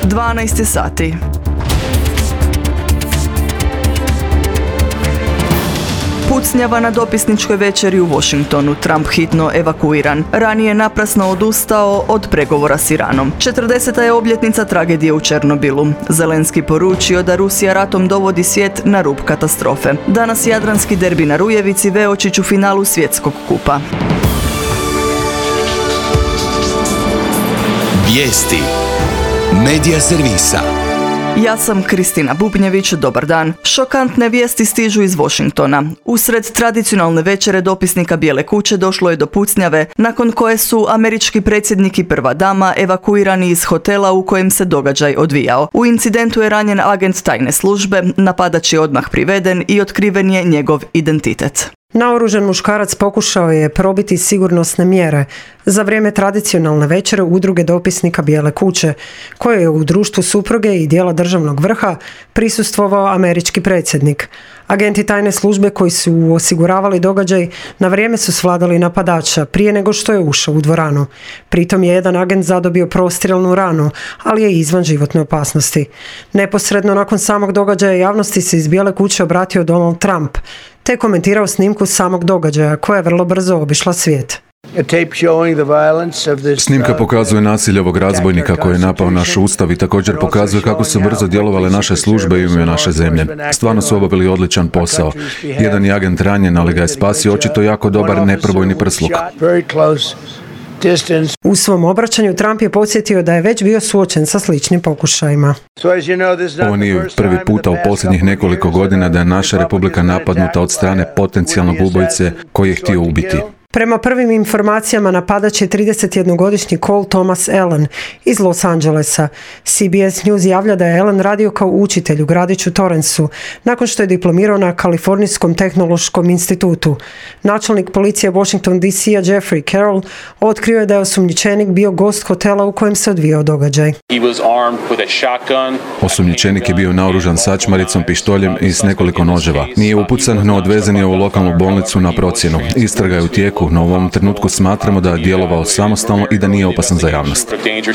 12 sati. Pucnjava na dopisničkoj večeri u Washingtonu, Trump hitno evakuiran. Ranije naprasno odustao od pregovora s Iranom. 40. je obljetnica tragedije u Černobilu. Zelenski poručio da Rusija ratom dovodi svijet na rub katastrofe. Danas jadranski derbi na Rujevici, Veočić u finalu svjetskog kupa. Vijesti Medija servisa. Ja sam Kristina Bubnjević, dobar dan. Šokantne vijesti stižu iz Washingtona. Usred tradicionalne večere dopisnika Bijele kuće došlo je do pucnjave, nakon koje su američki predsjednik i prva dama evakuirani iz hotela u kojem se događaj odvijao. U incidentu je ranjen agent tajne službe, napadač je odmah priveden i otkriven je njegov identitet. Naoružan muškarac pokušao je probiti sigurnosne mjere za vrijeme tradicionalne večere udruge dopisnika Bijele kuće, koje je u društvu supruge i dijela državnog vrha prisustvovao američki predsjednik. Agenti tajne službe koji su osiguravali događaj na vrijeme su svladali napadača prije nego što je ušao u dvoranu. Pritom je jedan agent zadobio prostrijelnu ranu, ali je izvan životne opasnosti. Neposredno nakon samog događaja javnosti se iz Bijele kuće obratio Donald Trump, te komentirao snimku samog događaja koja je vrlo brzo obišla svijet. Snimka pokazuje nasilje ovog razbojnika koji je napao naš ustav i također pokazuje kako su brzo djelovale naše službe i u ime naše zemlje. Stvarno su obavili odličan posao. Jedan je agent ranjen, ali ga je spasio očito jako dobar neprobojni prsluk. U svom obraćanju Trump je podsjetio da je već bio suočen sa sličnim pokušajima. Ovo nije prvi puta u posljednjih nekoliko godina da je naša republika napadnuta od strane potencijalnog ubojice koji je htio ubiti. Prema prvim informacijama napadač je 31-godišnji Cole Thomas Allen iz Los Angelesa. CBS News javlja da je Allen radio kao učitelj u gradiću Torransu nakon što je diplomirao na Kalifornijskom tehnološkom institutu. Načelnik policije Washington DC-a Jeffrey Carroll otkrio je da je osumnjičenik bio gost hotela u kojem se odvijao događaj. Osumnjičenik je bio naoružan sačmaricom, pištoljem i s nekoliko noževa. Nije upucan, no odvezen je u lokalnu bolnicu na procjenu. Istraga je u tijeku, no u ovom trenutku smatramo da je djelovao samostalno i da nije opasan za javnost.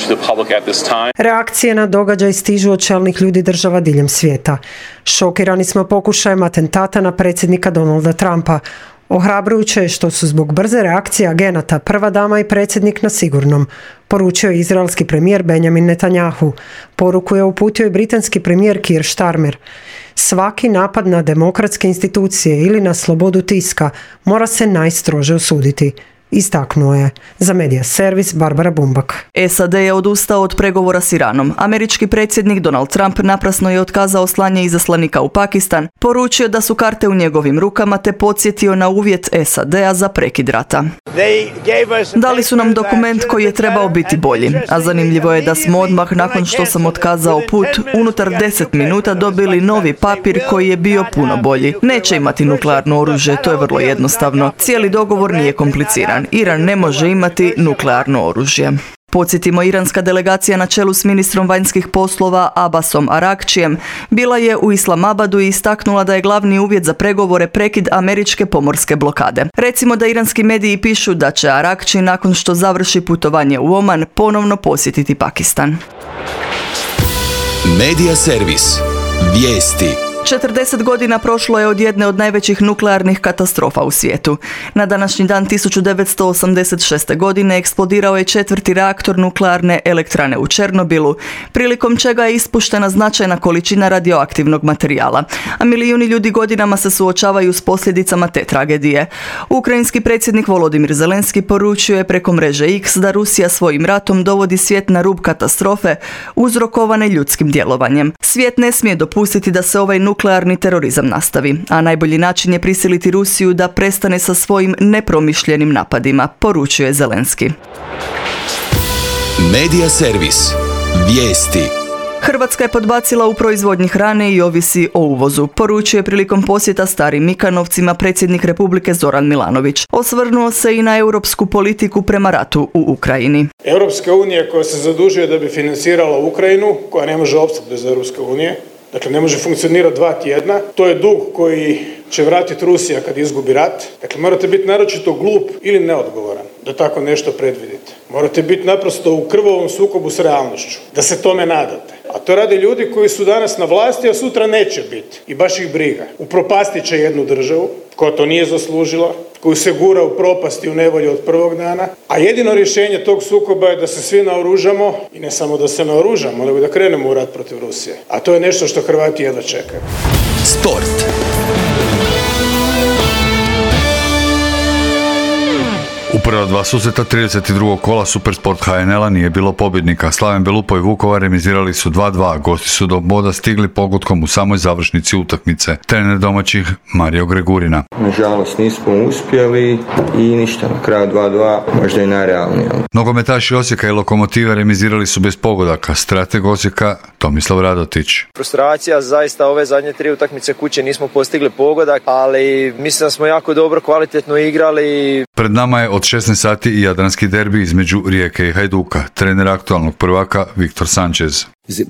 Reakcije na događaj stižu od čelnih ljudi država diljem svijeta. Šokirani smo pokušajem atentata na predsjednika Donalda Trumpa. Ohrabrujuće je što su zbog brze reakcije agenata prva dama i predsjednik na sigurnom, poručio je izraelski premijer Benjamin Netanyahu. Poruku je uputio i britanski premijer Keir Starmer. Svaki napad na demokratske institucije ili na slobodu tiska mora se najstrože osuditi, istaknuo je. Za Medija servis Barbara Bumbak. SAD je odustao od pregovora s Iranom. Američki predsjednik Donald Trump naprasno je otkazao slanje izaslanika u Pakistan, poručio da su karte u njegovim rukama te podsjetio na uvjet SAD-a za prekid rata. Dali su nam dokument koji je trebao biti bolji, a zanimljivo je da smo odmah nakon što sam otkazao put, unutar 10 minuta dobili novi papir koji je bio puno bolji. Neće imati nuklearno oružje, to je vrlo jednostavno. Cijeli dogovor nije kompliciran. Iran ne može imati nuklearno oružje. Podsjetimo, iranska delegacija na čelu s ministrom vanjskih poslova Abbasom Arakčijem bila je u Islamabadu i istaknula da je glavni uvjet za pregovore prekid američke pomorske blokade. Recimo da iranski mediji pišu da će Arakči nakon što završi putovanje u Oman ponovno posjetiti Pakistan. Medija servis. Vijesti. 40 godina prošlo je od jedne od najvećih nuklearnih katastrofa u svijetu. Na današnji dan 1986. godine eksplodirao je 4. reaktor nuklearne elektrane u Černobilu, prilikom čega je ispuštena značajna količina radioaktivnog materijala, a milijuni ljudi godinama se suočavaju s posljedicama te tragedije. Ukrajinski predsjednik Volodimir Zelenski poručio je preko mreže X da Rusija svojim ratom dovodi svijet na rub katastrofe uzrokovane ljudskim djelovanjem. Svijet ne smije dopustiti da se ovaj nuklearni terorizam nastavi, a najbolji način je prisiliti Rusiju da prestane sa svojim nepromišljenim napadima, poručuje Zelenski. Medija servis. Vijesti. Hrvatska je podbacila u proizvodnji hrane i ovisi o uvozu, poručuje prilikom posjeta Starim Mikanovcima predsjednik Republike Zoran Milanović. Osvrnuo se i na europsku politiku prema ratu u Ukrajini. Europska unija koja se zadužuje da bi financirala Ukrajinu, koja ne može opstati bez Europske unije, dakle ne može funkcionirati 2 tjedna, to je dug koji će vratiti Rusija kad izgubi rat. Dakle, morate biti naročito glup ili neodgovoran da tako nešto predvidite. Morate biti naprosto u krvavom sukobu s realnošću, da se tome nadate. A to rade ljudi koji su danas na vlasti, a sutra neće biti. I baš ih briga. Upropastit će jednu državu koja to nije zaslužila, koju se gura u propast i u nevolju od prvog dana. A jedino rješenje tog sukoba je da se svi naoružamo, i ne samo da se naoružamo, nego da krenemo u rat protiv Rusije. A to je nešto što Hrvati jedva čekaju. Sport. U prva dva susreta 32. kola Supersport HNL-a nije bilo pobjednika. Slaven Belupo i Vukovar remizirali su 2-2. Gosti su do boda stigli pogodkom u samoj završnici utakmice. Trener domaćih Mario Gregurina. Nažalost nismo uspjeli i ništa, na kraju 2-2, možda i najrealnije. Nogometaši Osijeka i Lokomotive remizirali su bez pogodaka. Strateg Osijeka Tomislav Radotić. Frustracija, zaista ove zadnje 3 utakmice kuće nismo postigli pogodak, ali mislim da smo jako dobro, kvalitetno igrali. Pred nama je od 16 sati i jadranski derbi između Rijeke i Hajduka. Trener aktualnog prvaka Viktor Sanchez.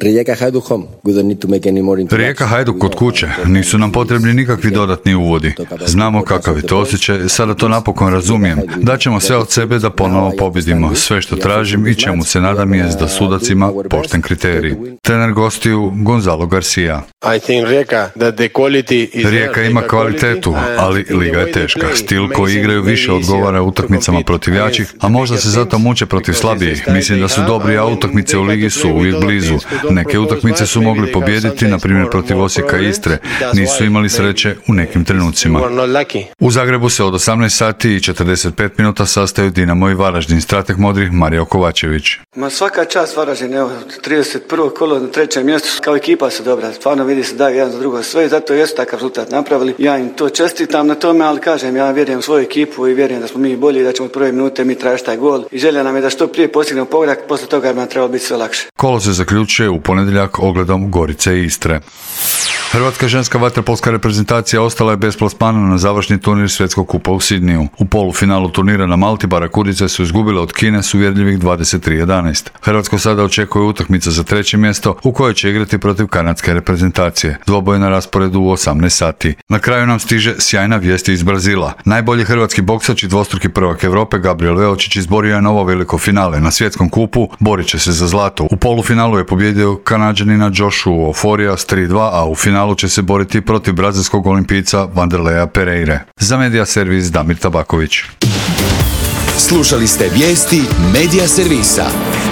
Rijeka Hajduk kod kuće. Nisu nam potrebni nikakvi dodatni uvodi. Znamo kakav je to osjećaj, sada to napokon razumijem. Daćemo sve od sebe da ponovo pobjedimo. Sve što tražim i čemu se nadam je da sudac ima pošten kriterij. Trener gostiju Gonzalo Garcia. Rijeka ima kvalitetu, ali liga je teška. Stil koji igraju više odgovara utakmicama protiv jačih, a možda se zato muče protiv slabijih. Mislim da su dobri, a utakmice u ligi su uvijek blizu. Neke utakmice su mogli pobijediti, na primjer protiv Osijeka i Istre. Nisu imali sreće u nekim trenucima. U Zagrebu se od 18 sati i 45 minuta sastaju Dinamo i Varaždin. Strateg modrih Mario Kovačević. Svaka čast Varaždin, evo, 31. kolo na 3. mjestu, kao ekipa su dobra, stvarno vidi se da jedan za drugo sve i zato jesu takav rezultat napravili. Ja im to čestitam na tome, ali kažem, ja vjerujem u svoju ekipu i vjerujem da smo mi bolji, da ćemo od prve minute mi tražiti taj gol i želja nam je da što prije postignemo pogodak, posle toga bi nam trebalo biti sve lakše. Kolo se zaključuje u ponedjeljak ogledom Gorice i Istre. Hrvatska ženska vaterpolska reprezentacija ostala je bez plasmana na završni turnir Svjetskog kupa u Sidniju. U polufinalu turnira na Malti Barakudice su izgubile od Kine s uvjerljivih 23-11. Hrvatsko sada očekuje utakmica za 3. mjesto u kojoj će igrati protiv kanadske reprezentacije. Dvoboj na rasporedu u 18 sati. Na kraju nam stiže sjajna vijest iz Brazila. Najbolji hrvatski boksač i dvostruki prvak Europe Gabriel Veočić izborio je novo veliko finale. Na Svjetskom kupu borit će se za zlato. U polufinalu je pobjedio Kanađanina Joshua Oforija s 3-2, a u finalu će se boriti protiv brazilskog olimpijca Vanderleja Pereire. Za Media Servis Damir Tabaković. Slušali ste vijesti Media Servisa.